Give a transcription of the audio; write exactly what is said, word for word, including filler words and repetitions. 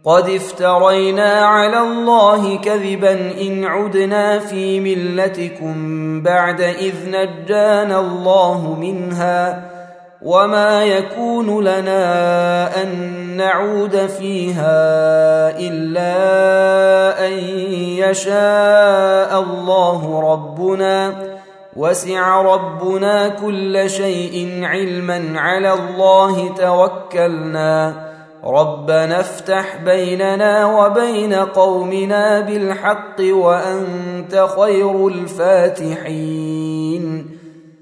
قد افترينا على الله كذبا إن عدنا في ملتكم بعد إذ نجانا الله منها وما يكون لنا أن نعود فيها إلا أن يشاء الله ربنا وسع ربنا كل شيء علما على الله توكلنا ربنا افتح بيننا وبين قومنا بالحق وأنت خير الفاتحين